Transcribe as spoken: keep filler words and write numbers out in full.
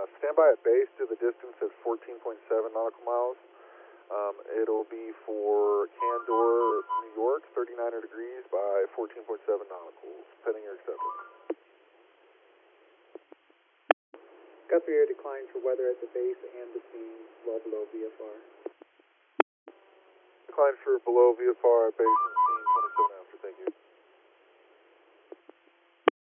stand by at base to the distance of fourteen point seven nautical miles. Um, it'll be for Candor, New York, thirty-nine degrees by fourteen point seven nauticals, pending your acceptance. Guthrie Air declined for weather at the base and between well below V F R. Decline for below V F R at base